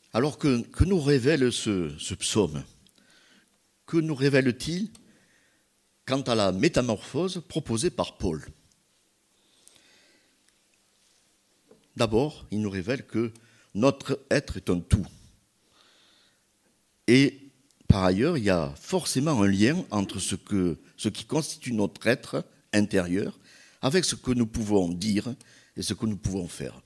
Alors que nous révèle ce psaume? Que nous révèle-t-il quant à la métamorphose proposée par Paul? D'abord, il nous révèle que notre être est un tout. Et par ailleurs, il y a forcément un lien entre ce qui constitue notre être intérieur avec ce que nous pouvons dire et ce que nous pouvons faire.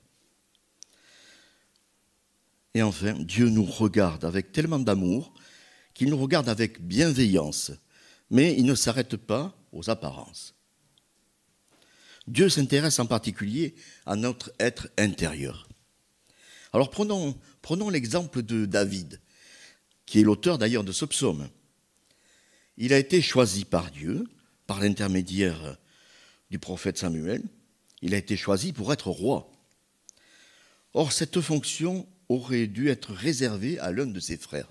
Et enfin, Dieu nous regarde avec tellement d'amour qu'il nous regarde avec bienveillance, mais il ne s'arrête pas aux apparences. Dieu s'intéresse en particulier à notre être intérieur. Alors prenons l'exemple de David, qui est l'auteur d'ailleurs de ce psaume. Il a été choisi par Dieu, par l'intermédiaire du prophète Samuel. Il a été choisi pour être roi. Or, cette fonction aurait dû être réservée à l'un de ses frères.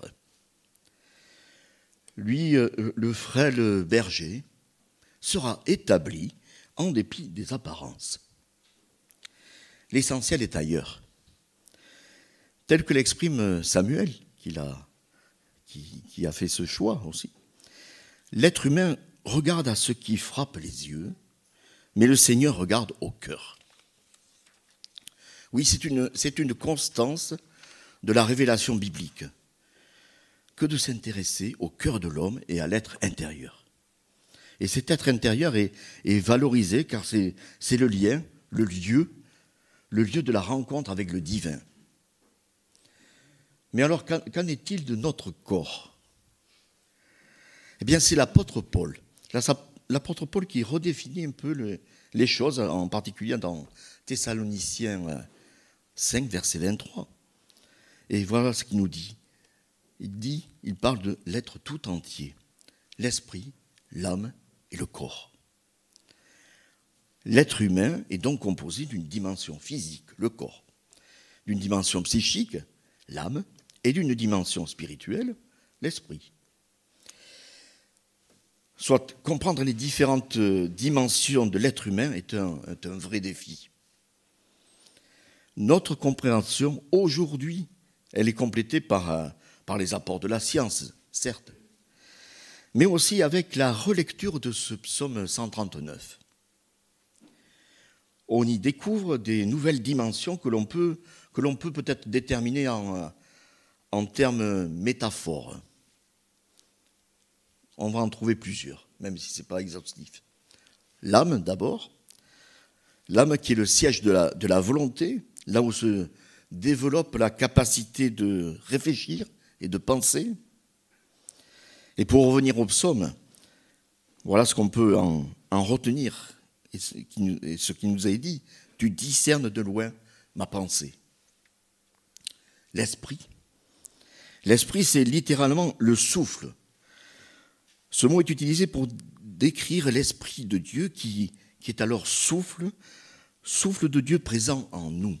Lui, le frêle berger, sera établi en dépit des apparences. L'essentiel est ailleurs. Tel que l'exprime Samuel, qui a fait ce choix aussi. L'être humain regarde à ce qui frappe les yeux, mais le Seigneur regarde au cœur. Oui, c'est une constance de la révélation biblique que de s'intéresser au cœur de l'homme et à l'être intérieur. Et cet être intérieur est valorisé car c'est le lien, le lieu de la rencontre avec le divin. Mais alors, qu'en est-il de notre corps? Eh bien, c'est l'apôtre Paul. L'apôtre Paul qui redéfinit un peu les choses, en particulier dans Thessaloniciens 5, verset 23. Et voilà ce qu'il nous dit. Il parle de l'être tout entier, l'esprit, l'âme et le corps. L'être humain est donc composé d'une dimension physique, le corps, d'une dimension psychique, l'âme, et d'une dimension spirituelle, l'esprit. Soit comprendre les différentes dimensions de l'être humain est un vrai défi. Notre compréhension, aujourd'hui, elle est complétée par les apports de la science, certes, mais aussi avec la relecture de ce psaume 139. On y découvre des nouvelles dimensions que l'on peut peut-être déterminer en termes métaphores. On va en trouver plusieurs, même si ce n'est pas exhaustif. L'âme, d'abord. L'âme qui est le siège de la volonté, là où se développe la capacité de réfléchir et de penser. Et pour revenir au psaume, voilà ce qu'on peut en retenir et ce qui nous est dit. Tu discernes de loin ma pensée. L'esprit. L'esprit, c'est littéralement le souffle. Ce mot est utilisé pour décrire l'esprit de Dieu qui est alors souffle de Dieu présent en nous.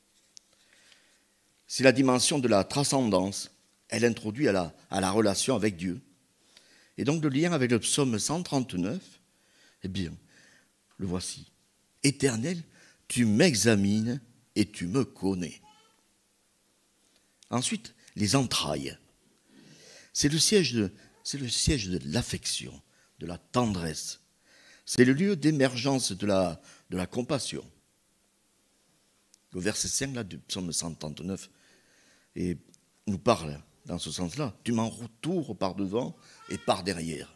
C'est la dimension de la transcendance. Elle introduit à la relation avec Dieu. Et donc le lien avec le psaume 139, eh bien, le voici. Éternel, tu m'examines et tu me connais. Ensuite, les entrailles. C'est le siège de l'affection, de la tendresse. C'est le lieu d'émergence de la compassion. Le verset 5 là, du psaume 139 et nous parle dans ce sens-là. Tu m'entoures par devant et par derrière.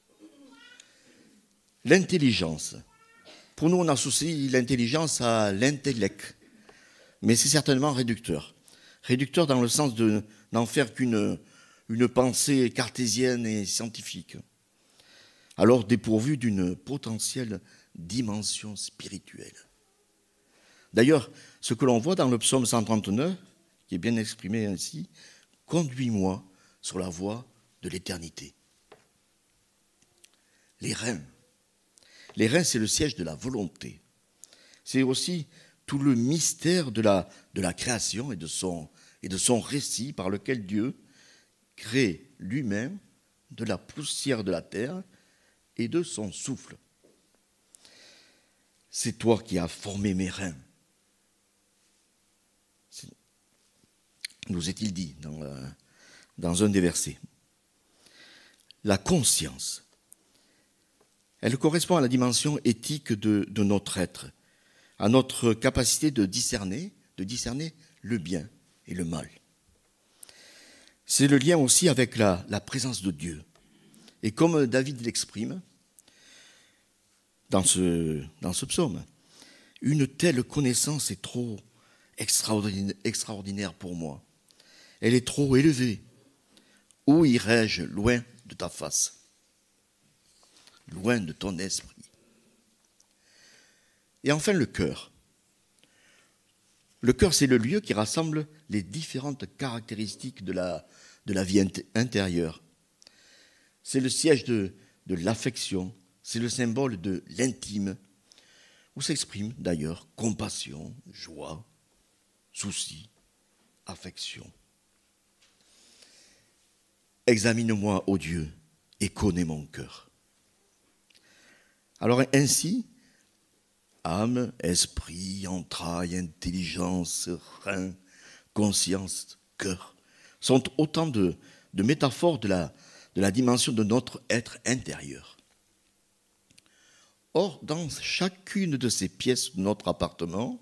L'intelligence. Pour nous, on associe l'intelligence à l'intellect, mais c'est certainement réducteur. Réducteur dans le sens de n'en faire qu'une pensée cartésienne et scientifique, alors dépourvue d'une potentielle dimension spirituelle. D'ailleurs, ce que l'on voit dans le psaume 139, qui est bien exprimé ainsi, « Conduis-moi sur la voie de l'éternité ». Les reins. Les reins, c'est le siège de la volonté. C'est aussi tout le mystère de la création et de son récit par lequel Dieu crée lui-même de la poussière de la terre et de son souffle. C'est toi qui as formé mes reins. nous est-il dit dans un des versets. La conscience, elle correspond à la dimension éthique de notre être, à notre capacité de discerner le bien et le mal. C'est le lien aussi avec la présence de Dieu. Et comme David l'exprime dans ce psaume, une telle connaissance est trop extraordinaire pour moi. Elle est trop élevée. Où irai-je loin de ta face, loin de ton esprit? Et enfin, le cœur. Le cœur, c'est le lieu qui rassemble les différentes caractéristiques de la vie intérieure. C'est le siège de l'affection, c'est le symbole de l'intime, où s'exprime d'ailleurs compassion, joie, souci, affection. Examine-moi, ô Dieu, et connais mon cœur. Alors ainsi, âme, esprit, entrailles, intelligence, rein, conscience, cœur, sont autant de métaphores de la dimension de notre être intérieur. Or, dans chacune de ces pièces de notre appartement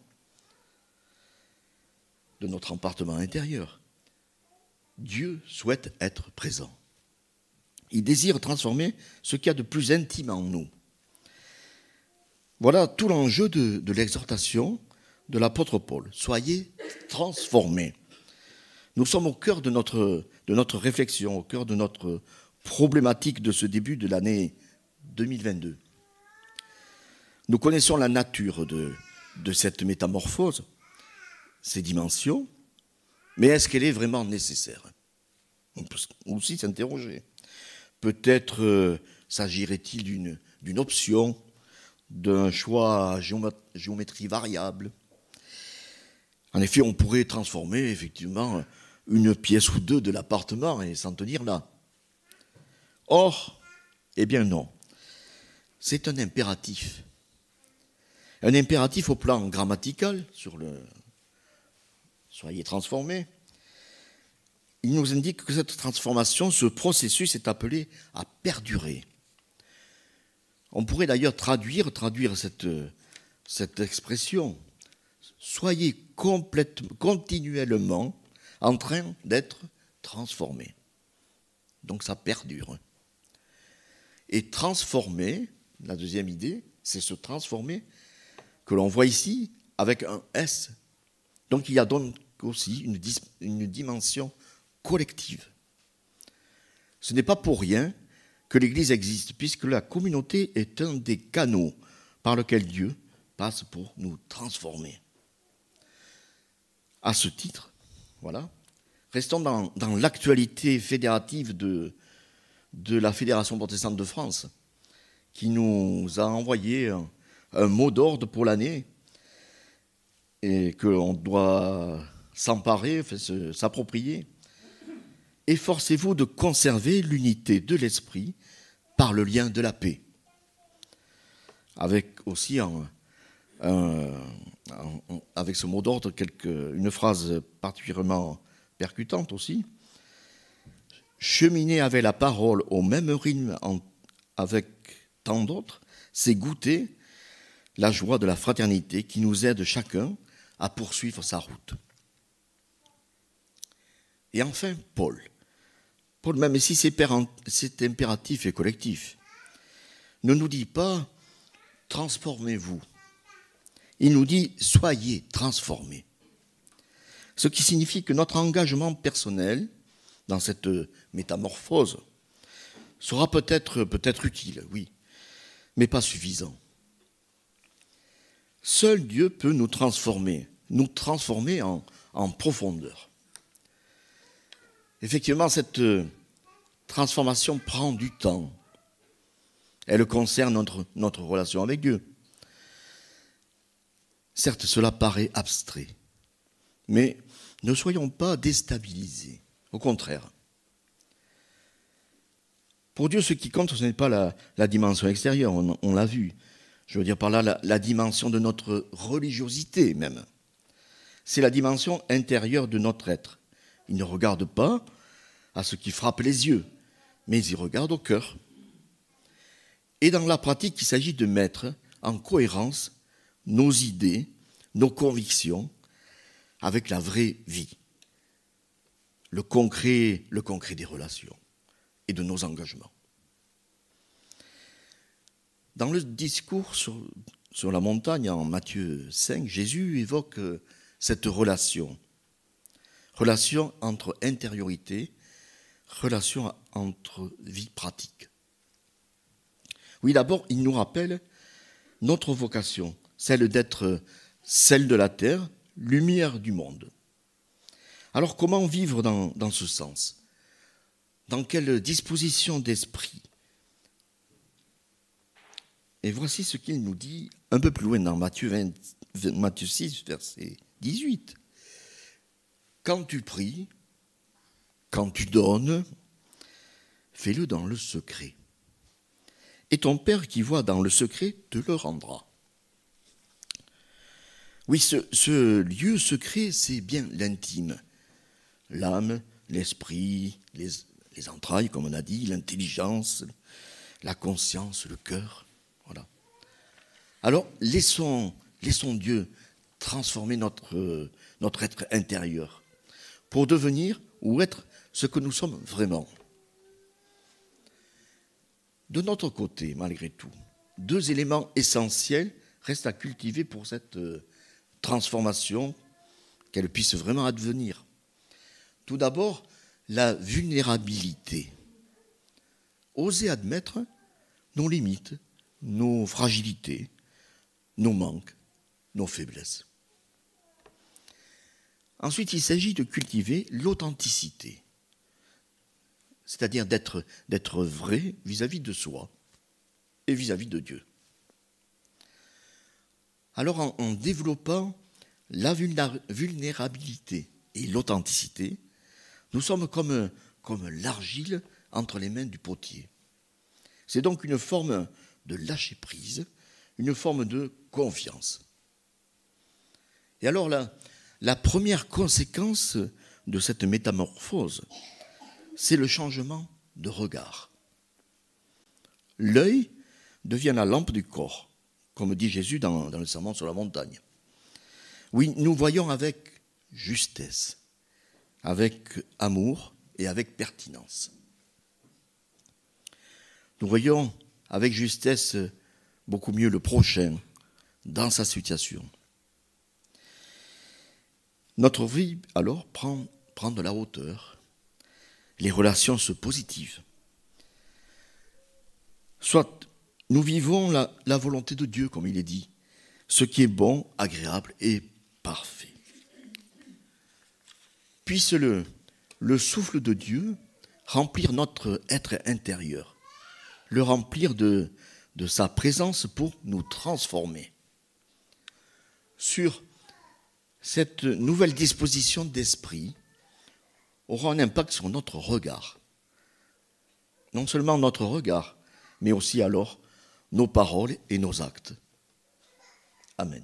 intérieur, Dieu souhaite être présent. Il désire transformer ce qu'il y a de plus intime en nous. Voilà tout l'enjeu de l'exhortation de l'apôtre Paul. Soyez transformés. Nous sommes au cœur de notre réflexion, au cœur de notre problématique de ce début de l'année 2022. Nous connaissons la nature de cette métamorphose, ses dimensions, mais est-ce qu'elle est vraiment nécessaire? On peut aussi s'interroger. Peut-être s'agirait-il d'une option, d'un choix à géométrie variable. En effet, on pourrait transformer effectivement une pièce ou deux de l'appartement et s'en tenir là. Or, eh bien non, c'est un impératif. Un impératif au plan grammatical, sur le « soyez transformés ». Il nous indique que cette transformation, ce processus est appelé à perdurer. On pourrait d'ailleurs traduire cette expression. Soyez continuellement en train d'être transformés. Donc ça perdure. Et transformer, la deuxième idée, c'est se transformer, que l'on voit ici avec un S. Donc il y a donc aussi une dimension collective. Ce n'est pas pour rien que l'Église existe, puisque la communauté est un des canaux par lesquels Dieu passe pour nous transformer. À ce titre, voilà, restons dans l'actualité fédérative de la Fédération protestante de France, qui nous a envoyé un mot d'ordre pour l'année et qu'on doit s'emparer, s'approprier. Efforcez-vous de conserver l'unité de l'esprit par le lien de la paix. Avec aussi, avec ce mot d'ordre, une phrase particulièrement percutante aussi. Cheminer avec la parole au même rythme avec tant d'autres, c'est goûter la joie de la fraternité qui nous aide chacun à poursuivre sa route. Et enfin, Paul, même si c'est impératif et collectif, ne nous dit pas « transformez-vous ». Il nous dit « soyez transformés ». Ce qui signifie que notre engagement personnel dans cette métamorphose sera peut-être utile, oui, mais pas suffisant. Seul Dieu peut nous transformer en profondeur. Effectivement, cette transformation prend du temps. Elle concerne notre relation avec Dieu. Certes, cela paraît abstrait, mais ne soyons pas déstabilisés. Au contraire. Pour Dieu, ce qui compte, ce n'est pas la dimension extérieure, on l'a vu. Je veux dire par là la dimension de notre religiosité même. C'est la dimension intérieure de notre être. Il ne regarde pas à ce qui frappe les yeux, mais il regarde au cœur. Et dans la pratique, il s'agit de mettre en cohérence nos idées, nos convictions avec la vraie vie, le concret des relations et de nos engagements. Dans le discours sur la montagne en Matthieu 5, Jésus évoque cette relation entre intériorité, relation entre vie pratique. Oui, d'abord, il nous rappelle notre vocation, celle d'être celle de la terre, lumière du monde. Alors, comment vivre dans ce sens? Dans quelle disposition d'esprit? Et voici ce qu'il nous dit un peu plus loin dans Matthieu 6, verset 18. Quand tu pries, quand tu donnes, fais-le dans le secret. Et ton Père qui voit dans le secret te le rendra. Oui, ce lieu secret, c'est bien l'intime. L'âme, l'esprit, les entrailles, comme on a dit, l'intelligence, la conscience, le cœur. Voilà. Alors, laissons Dieu transformer notre être intérieur pour devenir ou être ce que nous sommes vraiment. De notre côté, malgré tout, 2 éléments essentiels restent à cultiver pour cette transformation, qu'elle puisse vraiment advenir. Tout d'abord, la vulnérabilité. Oser admettre nos limites, nos fragilités, nos manques, nos faiblesses. Ensuite, il s'agit de cultiver l'authenticité, c'est-à-dire d'être vrai vis-à-vis de soi et vis-à-vis de Dieu. Alors, en développant la vulnérabilité et l'authenticité, nous sommes comme l'argile entre les mains du potier. C'est donc une forme de lâcher-prise, une forme de confiance. Et alors, la première conséquence de cette métamorphose, c'est le changement de regard. L'œil devient la lampe du corps, comme dit Jésus dans le sermon sur la montagne. Oui, nous voyons avec justesse, avec amour et avec pertinence. Nous voyons avec justesse beaucoup mieux le prochain dans sa situation. Notre vie, alors, prend de la hauteur. Les relations se positivent. Soit nous vivons la volonté de Dieu, comme il est dit, ce qui est bon, agréable et parfait. Puisse le souffle de Dieu remplir notre être intérieur, le remplir de sa présence pour nous transformer. Sur cette nouvelle disposition d'esprit aura un impact sur notre regard. Non seulement notre regard, mais aussi alors nos paroles et nos actes. Amen.